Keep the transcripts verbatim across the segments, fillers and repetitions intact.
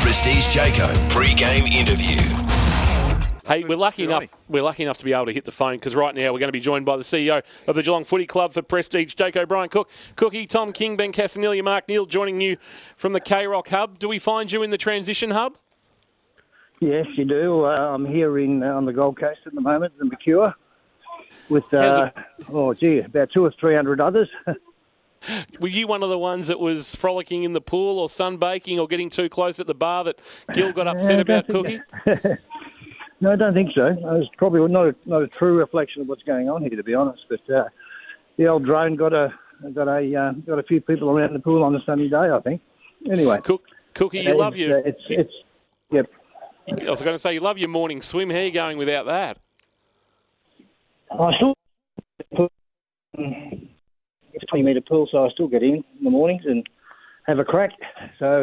Prestige Jayco pre-game interview. Hey, we're lucky enough. We're lucky enough to be able to hit the phone because right now we're going to be joined by the C E O of the Geelong Footy Club for Prestige Jayco, Brian Cook. Cookie, Tom King, Ben Casanilla, Mark Neal, joining you from the K-Rock Hub. Do we find you in the transition hub? Yes, you do. Uh, I'm here in uh, on the Gold Coast at the moment, in Mercure, with uh, oh gee, about two or three hundred others. Were you one of the ones that was frolicking in the pool or sunbaking or getting too close at the bar that Gil got upset Uh, about, don't Cookie? think- No, I don't think so. It was probably not a, not a true reflection of what's going on here, to be honest. But uh, the old drone got a got a uh, got a few people around the pool on a sunny day, I think. Anyway, Cook, Cookie, you it's, love your... Uh, it's it's yep. I was going to say, you love your morning swim. How are you going without that? I still it's a twenty metre pool, so I still get in in the mornings and have a crack. So.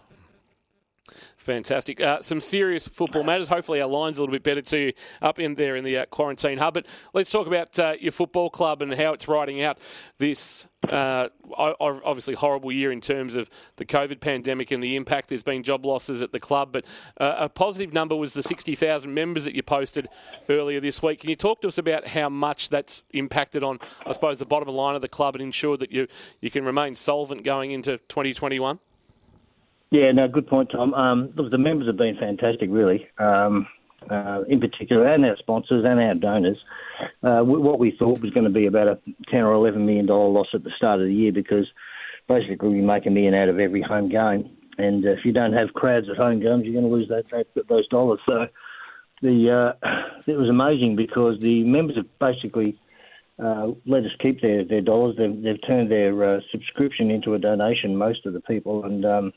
Fantastic. Uh, some serious football matters. Hopefully our line's a little bit better to you up in there in the uh, quarantine hub. But let's talk about uh, your football club and how it's riding out this uh, obviously horrible year in terms of the COVID pandemic and the impact. There's been job losses at the club. But uh, a positive number was the sixty thousand members that you posted earlier this week. Can you talk to us about how much that's impacted on, I suppose, the bottom line of the club and ensure that you, you can remain solvent going into twenty twenty-one? Yeah, no, good point, Tom. Um, look, the members have been fantastic, really, um, uh, in particular, and our sponsors and our donors. Uh, what we thought was going to be about a ten or eleven million dollar loss at the start of the year, because basically we make a million out of every home game, and uh, if you don't have crowds at home games, you're going to lose that, that, those dollars. So the uh, it was amazing because the members have basically uh, let us keep their, their dollars. They've, they've turned their uh, subscription into a donation, most of the people, and um,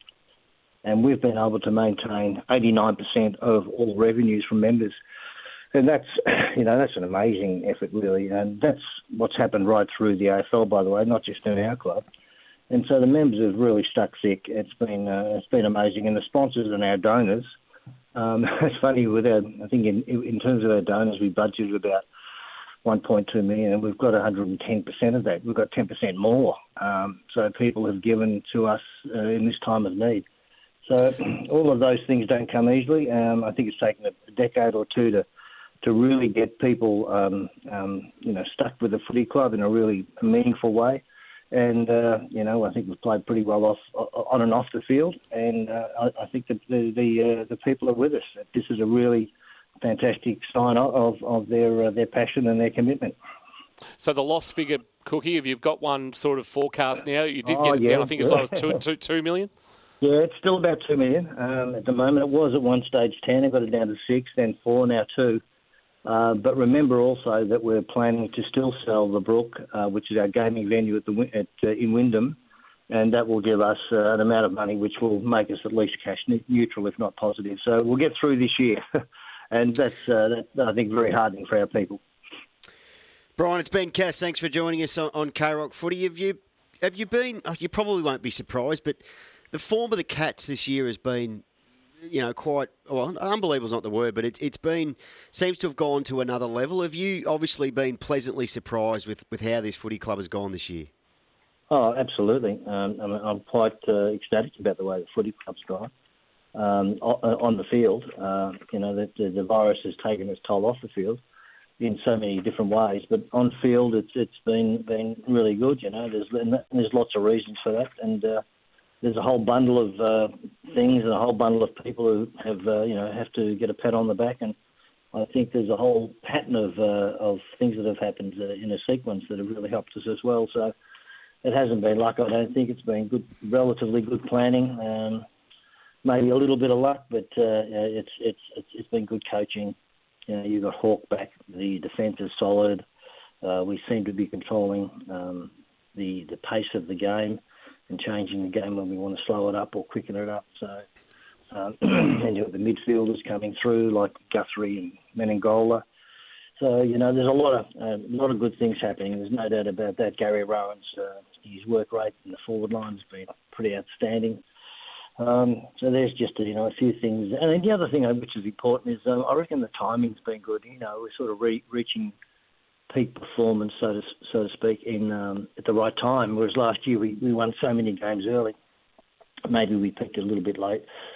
and we've been able to maintain eighty-nine percent of all revenues from members. And that's, you know, that's an amazing effort, really. And that's what's happened right through the A F L, by the way, not just in our club. And so the members have really stuck thick. It's been uh, it's been amazing. And the sponsors and our donors, um, it's funny, with our, I think in, in terms of our donors, we budgeted about one point two million, and we've got one hundred ten percent of that. We've got ten percent more. Um, so people have given to us uh, in this time of need. So all of those things don't come easily. Um, I think it's taken a decade or two to to really get people, um, um, you know, stuck with the footy club in a really meaningful way. And, uh, you know, I think we've played pretty well off on and off the field. And uh, I, I think that the the, uh, the people are with us. This is a really fantastic sign of, of their uh, their passion and their commitment. So the loss figure, Cookie, have you got one sort of forecast now? You did Oh, get it yeah. down, I think it's like two, two, two million? Yeah, it's still about two million um, at the moment. It was at one stage ten. I got it down to six, then four, now two. Uh, but remember also that we're planning to still sell the Brook, uh, which is our gaming venue at the at uh, in Wyndham, and that will give us uh, an amount of money which will make us at least cash neutral, if not positive. So we'll get through this year, and that's uh, that, I think very heartening for our people. Brian, it's Ben Cass. Thanks for joining us on, on K-Rock Footy. Have you have you been? Oh, you probably won't be surprised, but the form of the Cats this year has been, you know, quite, well, unbelievable is not the word, but it, it's been, seems to have gone to another level. Have you obviously been pleasantly surprised with, with how this footy club has gone this year? Oh, absolutely. Um, I'm, I'm quite uh, ecstatic about the way the footy club's gone. Um, on the field, uh, you know, the, the, the virus has taken its toll off the field in so many different ways, but on field it's it's been been really good. You know, there's there's lots of reasons for that, and uh, there's a whole bundle of uh, things and a whole bundle of people who have, uh, you know, have to get a pat on the back. And I think there's a whole pattern of uh, of things that have happened uh, in a sequence that have really helped us as well. So it hasn't been luck. I don't think it's been good, relatively good planning. Um, maybe a little bit of luck, but uh, it's it's it's it's been good coaching. You know, you've got Hawk back. The defence is solid. Uh, we seem to be controlling um, the the pace of the game and changing the game when we want to slow it up or quicken it up. So, um, and you've got the midfielders coming through like Guthrie and Meningola. So, you know, there's a lot of uh, a lot of good things happening. There's no doubt about that. Gary Rowan's uh, his work rate in the forward line has been pretty outstanding. Um, so there's just, you know, a few things. And then the other thing which is important is um, I reckon the timing's been good. You know, we're sort of re- reaching peak performance, so to so to speak, in um, at the right time. Whereas last year we, we won so many games early. Maybe we picked it a little bit late.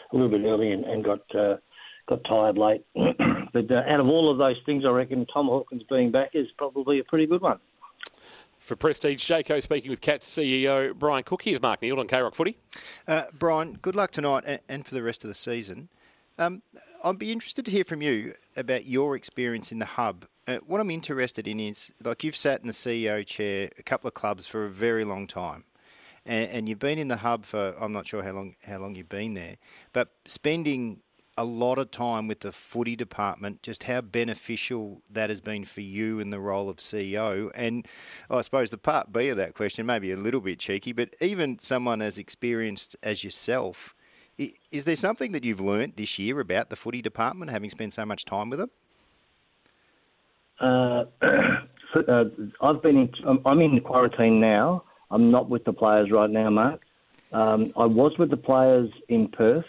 a little bit early and, and got uh, got tired late. But uh, out of all of those things, I reckon Tom Hawkins being back is probably a pretty good one. For Prestige, Jayco speaking with Cats C E O Brian Cook. Here's Mark Neal on K-Rock Footy. Uh, Brian, good luck tonight and, and for the rest of the season. Um, I'd be interested to hear from you about your experience in the hub. Uh, what I'm interested in is, like, you've sat in the C E O chair a couple of clubs for a very long time, and, and you've been in the hub for, I'm not sure how long how long you've been there, but spending a lot of time with the footy department, just how beneficial that has been for you in the role of C E O. And I suppose the part B of that question may be a little bit cheeky, but even someone as experienced as yourself, is there something that you've learnt this year about the footy department, having spent so much time with them? Uh, uh, I've been in, I'm in quarantine now. I'm not with the players right now, Mark. Um, I was with the players in Perth,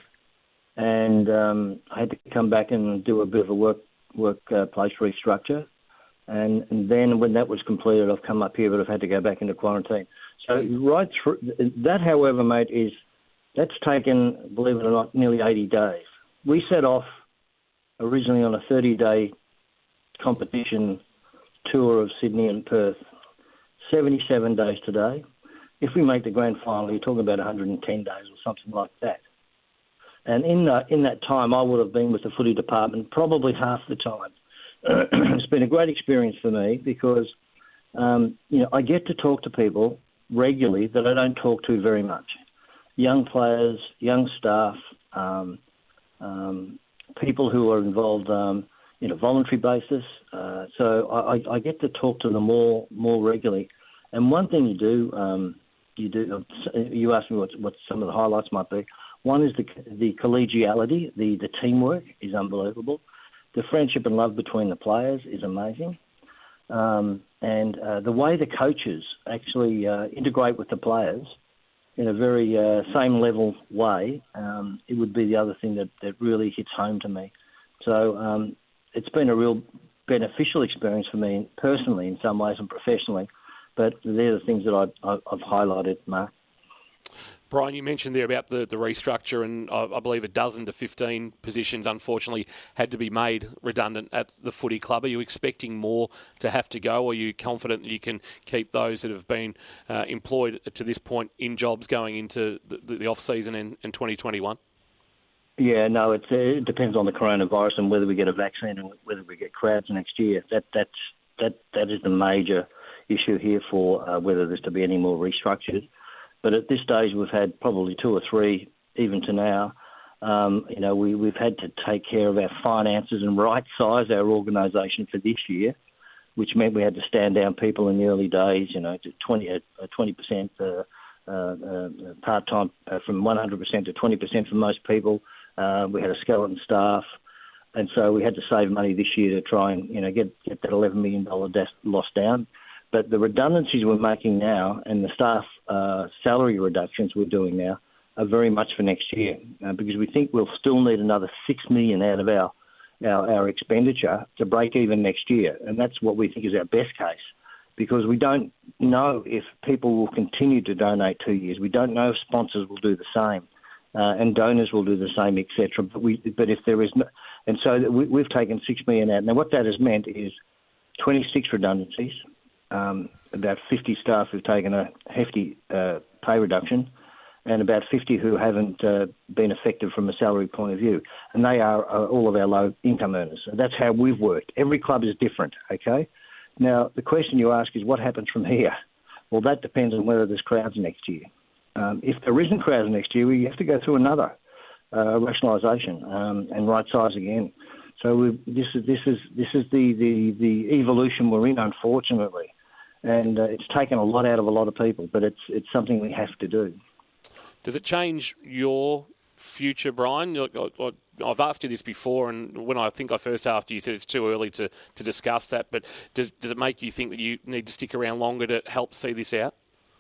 and um, I had to come back and do a bit of a work workplace uh, restructure. And, and then when that was completed, I've come up here, but I've had to go back into quarantine. So right through that, however, mate, is that's taken, believe it or not, nearly eighty days. We set off originally on a thirty-day competition tour of Sydney and Perth. seventy-seven days today. If we make the grand final, you're talking about one hundred ten days or something like that. And in that, in that time, I would have been with the footy department probably half the time. It's been a great experience for me because, um, you know, I get to talk to people regularly that I don't talk to very much. Young players, young staff, um, um, people who are involved um, in a voluntary basis. Uh, so I, I get to talk to them more more regularly. And one thing you do, um, you do, you asked me what, what some of the highlights might be. One is the the collegiality, the, the teamwork is unbelievable. The friendship and love between the players is amazing. Um, and uh, the way the coaches actually uh, integrate with the players in a very uh, same level way, um, it would be the other thing that, that really hits home to me. So um, it's been a real beneficial experience for me personally in some ways and professionally, but they're the things that I've, I've highlighted, Mark. Brian, you mentioned there about the, the restructure, and I, I believe a dozen to fifteen positions, unfortunately, had to be made redundant at the footy club. Are you expecting more to have to go, or are you confident that you can keep those that have been uh, employed to this point in jobs going into the, the off-season in, in twenty twenty-one? Yeah, no, it's, it depends on the coronavirus and whether we get a vaccine and whether we get crowds next year. That that's that that is the major issue here for uh, whether there's to be any more restructures. But at this stage, we've had probably two or three, even to now. Um, you know, we, we've had to take care of our finances and right-size our organisation for this year, which meant we had to stand down people in the early days, you know, to twenty, uh, twenty percent uh, uh, uh, part-time, uh, from one hundred percent to twenty percent for most people. Uh, we had a skeleton staff. And so we had to save money this year to try and, you know, get, get that eleven million dollars loss down. But the redundancies we're making now and the staff uh, salary reductions we're doing now are very much for next year uh, because we think we'll still need another six million dollars out of our, our our expenditure to break even next year. And that's what we think is our best case because we don't know if people will continue to donate two years. We don't know if sponsors will do the same uh, and donors will do the same, et cetera. But, we, but if there is no... And so we, we've taken six million dollars out. Now, what that has meant is twenty-six redundancies. Um, about fifty staff who've taken a hefty uh, pay reduction and about fifty who haven't uh, been affected from a salary point of view. And they are uh, all of our low-income earners. So that's how we've worked. Every club is different, okay? Now, the question you ask is what happens from here? Well, that depends on whether there's crowds next year. Um, if there isn't crowds next year, we have to go through another uh, rationalisation um, and right-size again. So we, this is this is this is the, the, the evolution we're in, unfortunately. And uh, it's taken a lot out of a lot of people, but it's it's something we have to do. Does it change your future, Brian? I've asked you this before, and when I think I first asked you, you said it's too early to, to discuss that, but does does it make you think that you need to stick around longer to help see this out?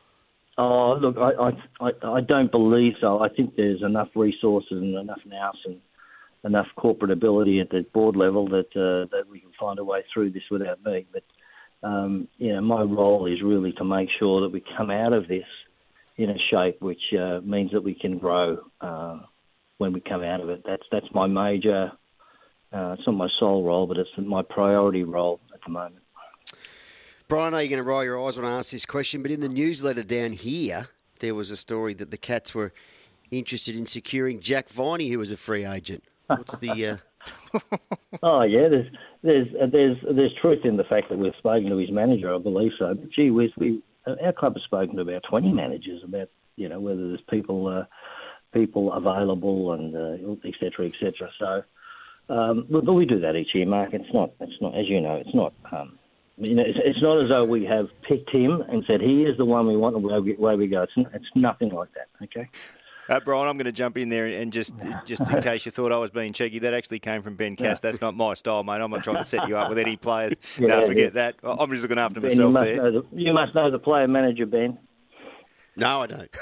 Oh, look, I, I, I don't believe so. I think there's enough resources and enough nous and enough corporate ability at the board level that uh, that we can find a way through this without me. But Um, you know, my role is really to make sure that we come out of this in a shape which uh, means that we can grow uh, when we come out of it. That's that's my major. Uh, it's not my sole role, but it's my priority role at the moment. Brian, I know you're going to roll your eyes when I ask this question, but in the newsletter down here, there was a story that the Cats were interested in securing Jack Viney, who was a free agent. What's the? Uh... oh yeah, there's there's uh, there's there's truth in the fact that we've spoken to his manager. I believe so. But gee whiz, we our club has spoken to about twenty managers about you know whether there's people uh, people available and uh, et cetera, et cetera. So, um, but we do that each year, Mark. It's not it's not as you know, it's not. Um, You know, it's, it's not as though we have picked him and said he is the one we want, and away we, away we go. It's, it's nothing like that. Okay. Uh, Brian, I'm going to jump in there and just just in case you thought I was being cheeky, that actually came from Ben Cass. That's not my style, mate. I'm not trying to set you up with any players. Yeah, no, forget yeah. that. I'm just looking after Ben, myself you must there. Know the, you must know the player manager, Ben. No, I don't.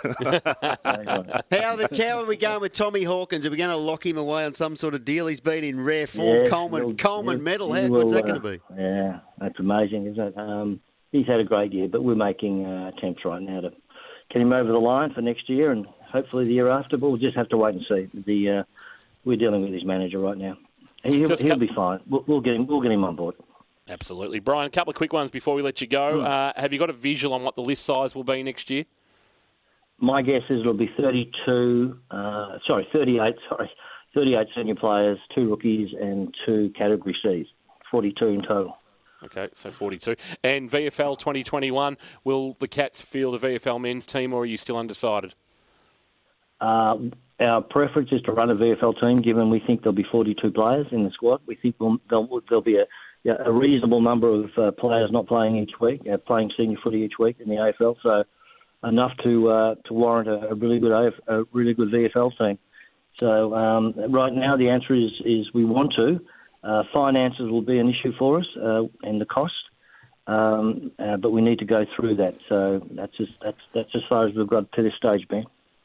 how, the, how are we going with Tommy Hawkins? Are we going to lock him away on some sort of deal? He's been in rare form. Yeah, Coleman, we'll, Coleman we'll, medal. How we'll, good's that uh, going to be? Yeah, that's amazing, isn't it? Um, he's had a great year, but we're making uh, attempts right now to get him over the line for next year and hopefully the year after. But we'll just have to wait and see. The uh, we're dealing with his manager right now. He'll, he'll be fine. We'll, we'll get him. We'll get him on board. Absolutely, Brian. A couple of quick ones before we let you go. Mm. Uh, have you got a visual on what the list size will be next year? My guess is it'll be thirty-two. Uh, sorry, thirty-eight. Sorry, thirty-eight senior players, two rookies, and two Category C's. Forty-two in total. Okay, so forty-two. And V F L twenty twenty-one, will the Cats field a V F L men's team, or are you still undecided? Uh, our preference is to run a V F L team, given we think there'll be forty-two players in the squad. We think we'll, there'll, there'll be a, a reasonable number of uh, players not playing each week, uh, playing senior footy each week in the A F L, so enough to uh, to warrant a, a really good A F, a really good V F L team. So um, right now the answer is is we want to. Uh, finances will be an issue for us uh, and the cost, um, uh, but we need to go through that. So that's just, that's that's as far as we've got to this stage, Ben.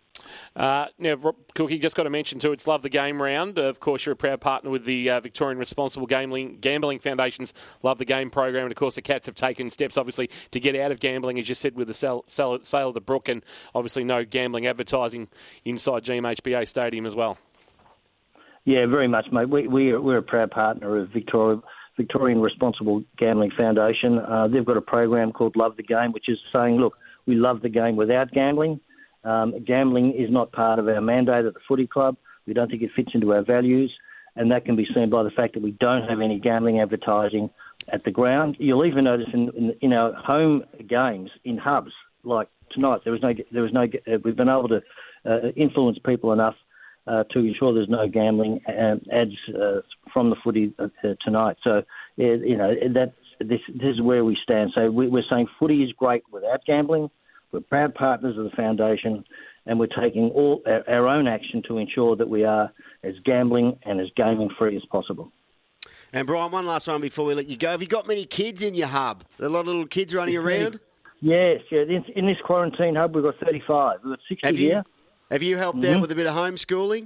Uh, now, Cookie, just got to mention too, it's Love the Game round. Of course, you're a proud partner with the uh, Victorian Responsible Gambling Gambling Foundation's Love the Game program. And, of course, the Cats have taken steps, obviously, to get out of gambling, as you said, with the sale, sale, sale of the Brook and, obviously, no gambling advertising inside G M H B A Stadium as well. Yeah, very much, mate. We, we're, we're a proud partner of Victoria, Victorian Responsible Gambling Foundation. Uh, they've got a program called Love the Game, which is saying, look, we love the game without gambling. Um, gambling is not part of our mandate at the footy club. We don't think it fits into our values, and that can be seen by the fact that we don't have any gambling advertising at the ground. You'll even notice in, in, in our home games in hubs, like tonight, there was no, there was no. Uh, we've been able to uh, influence people enough uh, to ensure there's no gambling uh, ads uh, from the footy uh, tonight. So, yeah, you know, that this this is where we stand. So we, we're saying footy is great without gambling. We're proud partners of the foundation, and we're taking all our, our own action to ensure that we are as gambling and as gaming free as possible. And Brian, one last one before we let you go. Have you got many kids in your hub? A lot of little kids running around? Yes, yeah. In, in this quarantine hub, we've got thirty-five. We've got sixty have you, here. Have you helped mm-hmm. out with a bit of homeschooling?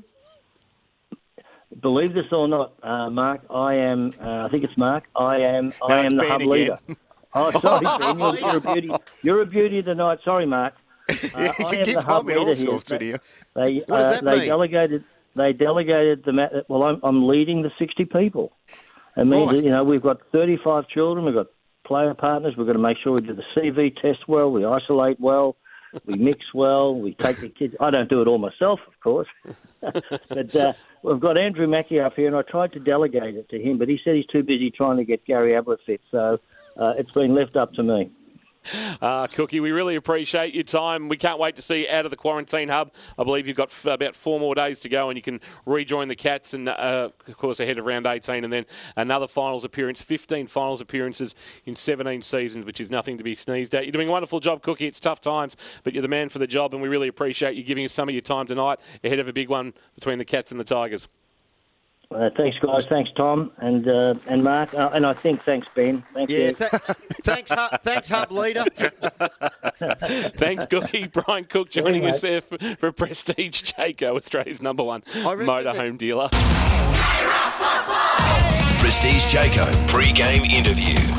Believe this or not, uh, Mark, I am. Uh, I think it's Mark. I am. No, I am the Ben hub again. leader. Oh, sorry, Ben. You're, you're a beauty. You're a beauty tonight. Sorry, Mark. Uh, I you am keep the hub me all leader sorts here. in here. They, What does uh, that they mean? delegated. They delegated the. ma- Well, I'm, I'm leading the sixty people. It means Right. that, you know, we've got thirty-five children. We've got player partners. We've got to make sure we do the C V test well. We isolate well. We mix well. We take the kids. I don't do it all myself, of course. but uh, we've got Andrew Mackey up here, and I tried to delegate it to him, but he said he's too busy trying to get Gary Ablett fit. So uh, it's been left up to me. Uh, Cookie, we really appreciate your time. We can't wait to see you out of the quarantine hub. I believe you've got f- about four more days to go and you can rejoin the Cats and, uh, of course, ahead of round eighteen and then another finals appearance, fifteen finals appearances in seventeen seasons, which is nothing to be sneezed at. You're doing a wonderful job, Cookie. It's tough times, but you're the man for the job and we really appreciate you giving us some of your time tonight ahead of a big one between the Cats and the Tigers. Uh, thanks, guys. Thanks, Tom and uh, and Mark, uh, and I think thanks, Ben. Thank Yeah, you. th- thanks, hub, thanks, hub leader. Thanks, Cookie. Brian Cook joining Yeah, us there for, for Prestige Jayco, Australia's number one reckon motorhome that- dealer. Prestige Jayco pre-game interview.